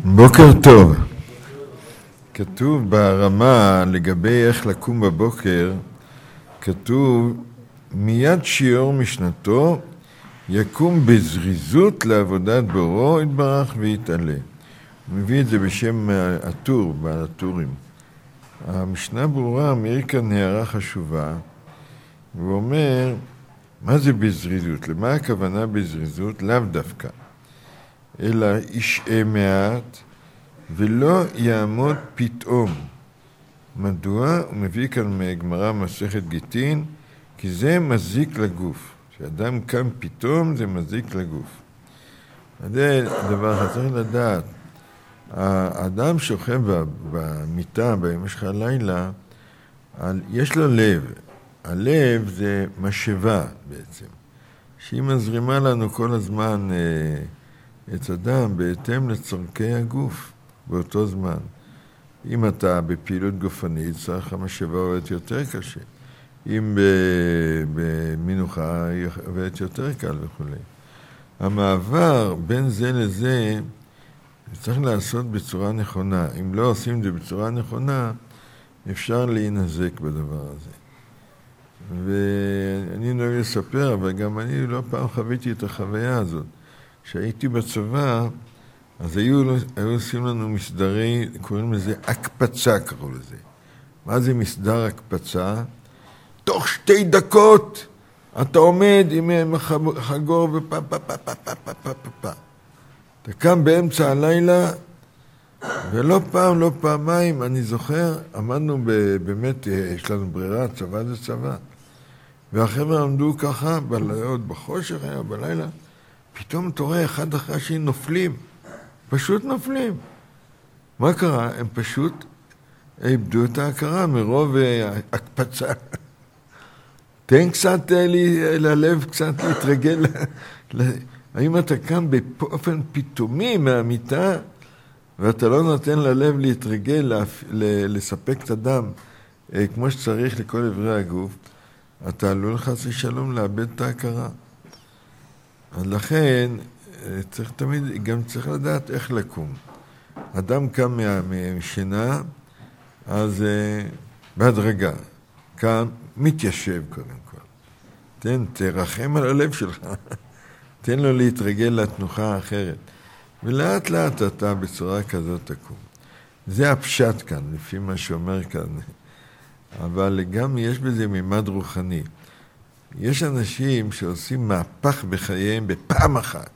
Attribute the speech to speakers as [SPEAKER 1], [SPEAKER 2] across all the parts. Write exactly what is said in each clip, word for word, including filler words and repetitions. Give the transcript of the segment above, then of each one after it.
[SPEAKER 1] בוקר טוב. כתוב ברמה לגבי איך לקום בבוקר, כתוב מיד שיעור משנתו יקום בזריזות לעבודת בוראו יתברך ויתעלה. הוא מביא את זה בשם הטור, בטורים. המשנה ברורה מעיר כאן הערה חשובה, והוא אומר, מה זה בזריזות? למה הכוונה בזריזות? לאו דווקא. אלא ישעה מעט ולא יעמוד פתאום. מדוע? הוא מביא כאן מהגמרא מסכת גיטין, כי זה מזיק לגוף. כשאדם קם פתאום זה מזיק לגוף. זה דבר שצריך לדעת. האדם שוכב במיטה במשך הלילה, יש לו לב. הלב זה משאבה בעצם, שהיא מזרימה לנו כל הזמן את אדם בהתאם לצורכי הגוף באותו זמן. אם אתה בפעילות גופנית, צריך המשאבה עובדת יותר קשה. אם במנוחה היא עובדת יותר קל וכו'. המעבר בין זה לזה צריך לעשות בצורה נכונה. אם לא עושים את זה בצורה נכונה, אפשר להינזק בדבר הזה. ואני נוהג לספר, אבל גם אני לא פעם חוויתי את החוויה הזאת. כשהייתי בצבא, אז היו, היו עושים לנו מסדרי, קוראים לזה הקפצה, קראו לזה. מה זה מסדר הקפצה? תוך שתי דקות אתה עומד עם חגור ופפה פפה פפה פפה פפה פפה. אתה קם באמצע הלילה, ולא פעם, לא פעמיים, אני זוכר, עמדנו באמת, יש לנו ברירה, צבא זה צבא. והחבר'ה עמדו ככה, בלילות, בחושך היה, בלילה, פתאום אתה רואה אחד אחרי השני נופלים, פשוט נופלים. מה קרה? הם פשוט איבדו את ההכרה מרוב הקפצה. תן קצת לי, ללב קצת להתרגל. האם אתה קם באופן פתאומי מהמיטה, ואתה לא נותן ללב להתרגל, לספק את הדם כמו שצריך לכל עברי הגוף, אתה עלול חס ושלום לאבד את ההכרה. אז לכן, צריך תמיד, גם צריך לדעת איך לקום. אדם קם מהשינה, אז בהדרגה, קם, מתיישב קודם כל. תן, תרחם על הלב שלך. תן לו להתרגל לתנוחה האחרת. ולאט לאט אתה בצורה כזאת תקום. זה הפשט כאן, לפי מה שאומר כאן. אבל גם יש בזה מימד רוחני. יש אנשים שעושים מהפך בחייהם בפעם אחת.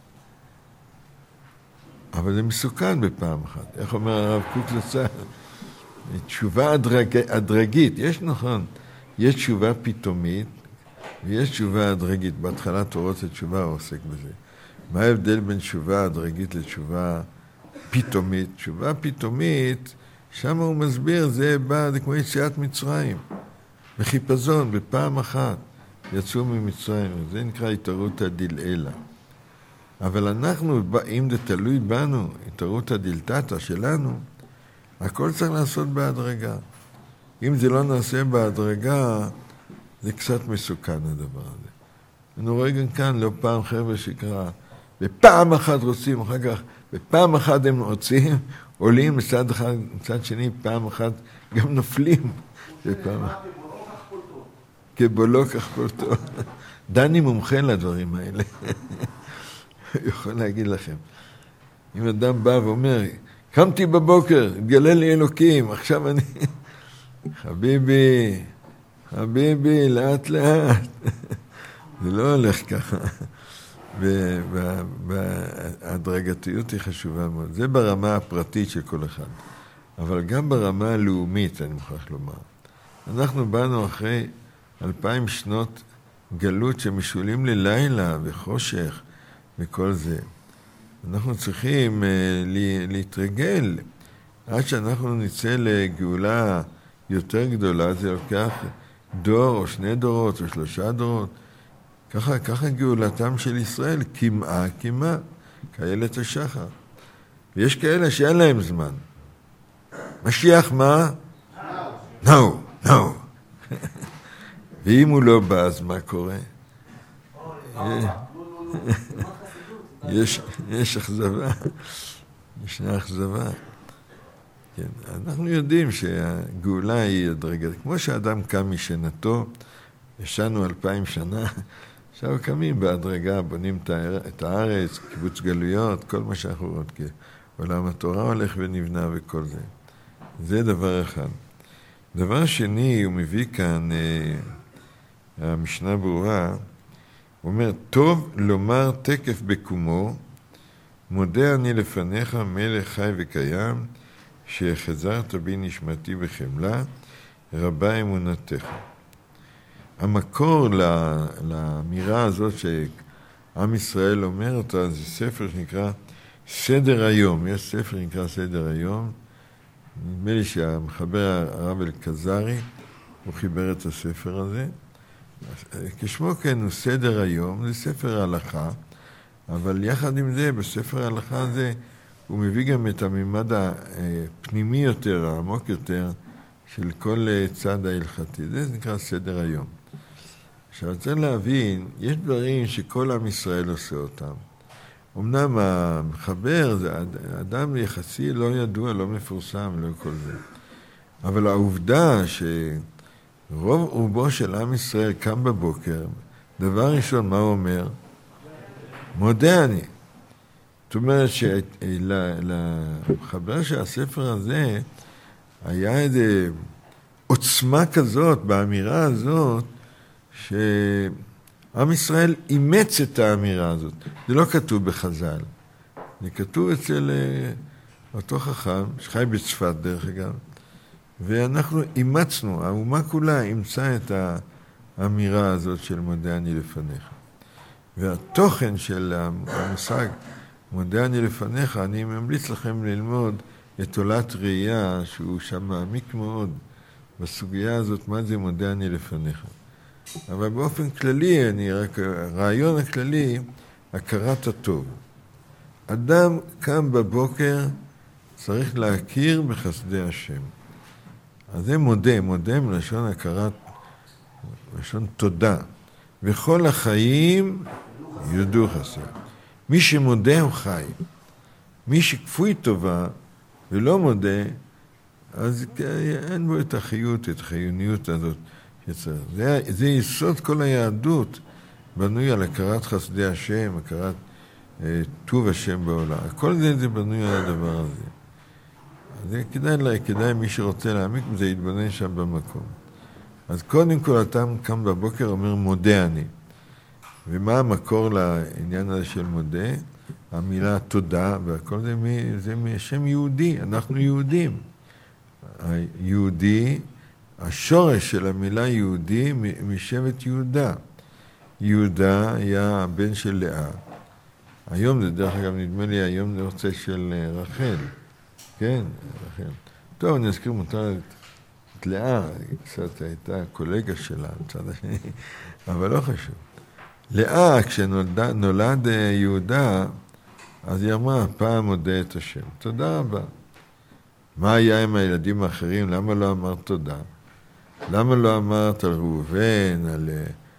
[SPEAKER 1] אבל זה מסוכן בפעם אחת. איך אומר הרב קוק לצהר? תשובה הדרג... הדרגית. יש נכון, יש תשובה פתאומית, ויש תשובה הדרגית. בהתחלה תורות התשובה עוסק בזה. מה ההבדל בין תשובה הדרגית לתשובה פתאומית? תשובה פתאומית, שם הוא מסביר, זה בא, זה כמו יציאת מצרים. בחיפזון, בפעם אחת, יצאו ממצרים. זה נקרא התערותא דלעילא. אבל אנחנו, אם זה תלוי בנו, התערותא דלתתא שלנו, הכל צריך לעשות בהדרגה. אם זה לא נעשה בהדרגה, זה קצת מסוכן הדבר הזה. אני רואה גם כאן לא פעם חבר'ה שקרא, בפעם אחת רוצים, אחר כך, בפעם אחת הם רוצים, עולים מצד אחד, מצד שני, פעם אחת גם נופלים. בפעם אחת. כבולו כך פולטו. דני מומחה לדברים האלה. יכול להגיד לכם. אם אדם בא ואומר, קמתי בבוקר, התגלה לי אלוקים, עכשיו אני... חביבי, חביבי, לאט לאט. זה לא הולך ככה. וההדרגתיות היא חשובה מאוד. זה ברמה הפרטית של כל אחד. אבל גם ברמה הלאומית, אני מוכרח לומר. אנחנו באנו אחרי אלפיים שנות גלות שמשולים ללילה וחושך וכל זה. אנחנו צריכים להתרגל. עד שאנחנו נצא לגאולה יותר גדולה, זה לוקח דור או שני דורות או שלושה דורות. ככה, ככה גאולתם של ישראל, כמעה, כמעה, כאלת השחר. ויש כאלה שאין להם זמן. משיח מה? No, no. ואם הוא לא בא, אז מה קורה? יש, יש אכזבה. ישנה אכזבה. כן, אנחנו יודעים שהגאולה היא הדרגה. כמו שאדם קם משנתו, ישנו אלפיים שנה, עכשיו קמים בהדרגה, בונים את הארץ, קיבוץ גלויות, כל מה שאנחנו רואים. עולם התורה הולך ונבנה וכל זה. זה דבר אחד. דבר שני, הוא מביא כאן, אה, המשנה ברורה, הוא אומר, טוב לומר תקף בקומו, מודה אני לפניך מלך חי וקיים, שחזרת בי נשמתי בחמלה, רבה אמונתך. המקור לאמירה הזאת שעם ישראל אומר אותה, זה ספר שנקרא סדר היום. יש ספר שנקרא סדר היום. נדמה לי שהמחבר הרב אלקזרי, הוא חיבר את הספר הזה. כשמו כן הוא סדר היום, זה ספר הלכה, אבל יחד עם זה, בספר ההלכה הזה, הוא מביא גם את הממד הפנימי יותר, העמוק יותר, של כל צד ההלכתי. זה נקרא סדר היום. עכשיו, צריך להבין, יש דברים שכל עם ישראל עושה אותם. אמנם המחבר זה אדם יחסי לא ידוע, לא מפורסם, לא כל זה. אבל העובדה שרוב רובו של עם ישראל קם בבוקר, דבר ראשון, מה הוא אומר? מודה אני. זאת אומרת שלמחבר של הספר הזה היה איזו עוצמה כזאת, באמירה הזאת, שעם ישראל אימץ את האמירה הזאת. זה לא כתוב בחז"ל. זה כתוב אצל אותו חכם, שחי בצפת דרך אגב, ואנחנו אימצנו, האומה כולה אימצה את האמירה הזאת של מודה אני לפניך. והתוכן של המושג מודה אני לפניך, אני ממליץ לכם ללמוד את עולת ראייה, שהוא שם מעמיק מאוד בסוגיה הזאת, מה זה מודה אני לפניך. אבל באופן כללי, אני רק, הרעיון הכללי, הכרת הטוב. אדם קם בבוקר, צריך להכיר בחסדי השם. אז זה מודה, מודה מלשון הכרת, מלשון תודה. וכל החיים יודו חסד. מי שמודה הוא חי. מי שכפוי טובה ולא מודה, אז אין בו את החיות, את החיוניות הזאת. זה, זה יסוד כל היהדות, בנוי על הכרת חסדי השם, הכרת אה, טוב השם בעולם. כל זה זה בנוי על הדבר הזה. אז זה כדאי, כדאי מי שרוצה להעמיק בזה, יתבונן שם במקום. אז קודם כל אתה קם בבוקר אומר מודה אני. ומה המקור לעניין הזה של מודה? המילה תודה, והכל זה, זה משם יהודי, אנחנו יהודים. היהודי, השורש של המילה יהודי משבט יהודה. יהודה היה הבן של לאה. היום זה דרך אגב נדמה לי, היום זה רוצה של רחל. כן, רחל. טוב, אני אזכיר מותר את לאה, קצת הייתה קולגה שלה, מצד השני, אבל לא חשוב. לאה, כשנולד יהודה, אז היא אמרה, פעם מודה את השם. תודה רבה. מה היה עם הילדים האחרים? למה לא אמרת תודה? למה לא אמרת על ראובן, על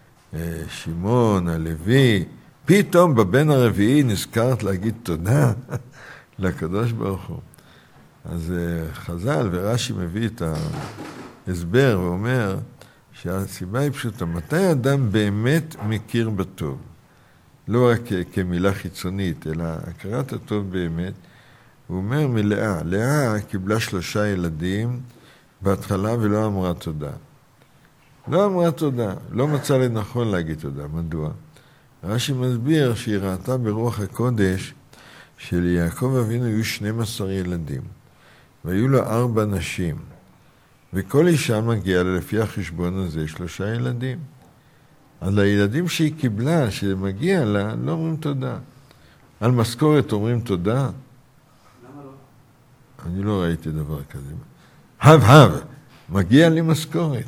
[SPEAKER 1] שמעון, על לוי? פתאום בבן הרביעי נזכרת להגיד תודה לקדוש ברוך הוא. אז חז"ל ורש"י מביא את ההסבר ואומר שהסיבה היא פשוטה. מתי אדם באמת מכיר בטוב? לא רק כמילה חיצונית, אלא הכרת הטוב באמת. הוא אומר מלאה. לאה קיבלה שלושה ילדים בהתחלה ולא אמרה תודה. לא אמרה תודה. לא מצא לנכון להגיד תודה. מדוע? רש"י מסביר שהיא ראתה ברוח הקודש שליעקב אבינו היו שנים עשר ילדים. והיו לו ארבע נשים. וכל אישה מגיעה לה לפי החשבון הזה שלושה ילדים. אז לילדים שהיא קיבלה, שמגיע לה, לא אומרים תודה. על משכורת אומרים תודה.
[SPEAKER 2] למה לא?
[SPEAKER 1] אני לא ראיתי דבר כזה. הב הב, מגיע לי משכורת.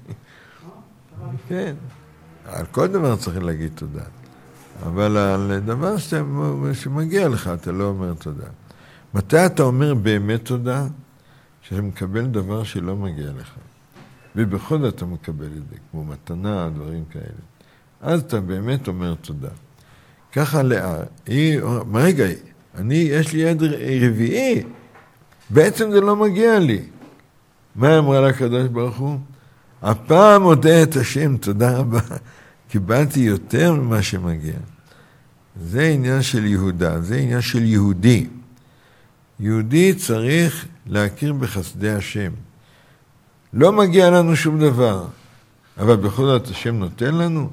[SPEAKER 1] כן. על כל דבר צריך להגיד תודה. אבל על דבר שמגיע לך, אתה לא אומר תודה. מתי אתה אומר באמת תודה? שאתה מקבל דבר שלא מגיע לך. ובכל זאת אתה מקבל את זה, כמו מתנה, דברים כאלה. אז אתה באמת אומר תודה. ככה לאה, היא, רגע, אני, יש לי יד רביעי, בעצם זה לא מגיע לי. מה אמרה לקדוש ברוך הוא? הפעם מודה את השם, תודה רבה. קיבלתי יותר ממה שמגיע. זה עניין של יהודה, זה עניין של יהודי. יהודי צריך להכיר בחסדי השם. לא מגיע לנו שום דבר, אבל בכל זאת השם נותן לנו.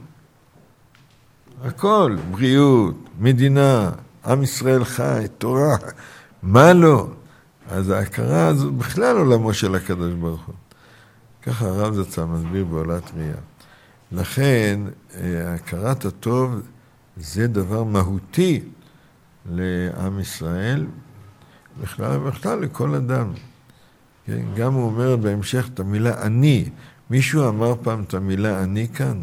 [SPEAKER 1] הכל, בריאות, מדינה, עם ישראל חי, תורה, מה לא? אז ההכרה הזו בכלל עולמו של הקדוש ברוך הוא. ככה הרב זצ"ל מסביר בעולת ראייה. לכן, הכרת הטוב זה דבר מהותי לעם ישראל, בכלל ובכלל לכל אדם. כן? גם הוא אומר בהמשך את המילה אני. מישהו אמר פעם את המילה אני כאן?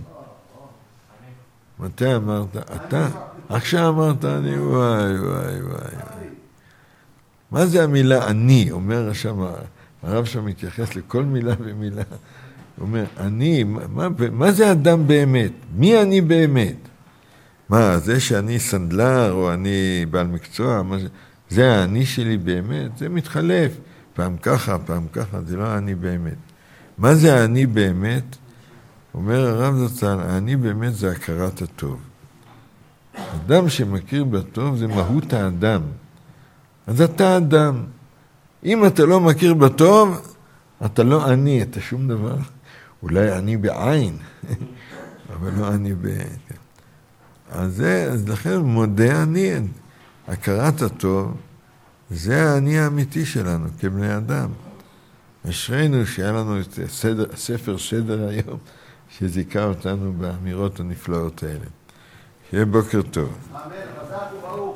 [SPEAKER 1] מתי אמרת? אתה? עכשיו אמרת אני, וואי וואי וואי. מה זה המילה אני? אומר שם, הרב שם מתייחס לכל מילה ומילה. הוא אומר, אני, מה, מה זה אדם באמת? מי אני באמת? מה, זה שאני סנדלר או אני בעל מקצוע, מה זה, זה האני שלי באמת? זה מתחלף. פעם ככה, פעם ככה, זה לא האני באמת. מה זה האני באמת? אומר הרב זצ"ל, האני באמת זה הכרת הטוב. אדם שמכיר בטוב זה מהות האדם. אז אתה אדם. אם אתה לא מכיר בטוב, אתה לא אני, אתה שום דבר. אולי אני בעין, אבל לא אני ב... אז זה, אז לכן מודה אני, הכרת הטוב, זה האני האמיתי שלנו כבני אדם. אשרינו שהיה לנו את סדר, ספר סדר היום, שזיכה אותנו באמירות הנפלאות האלה. שיהיה בוקר טוב.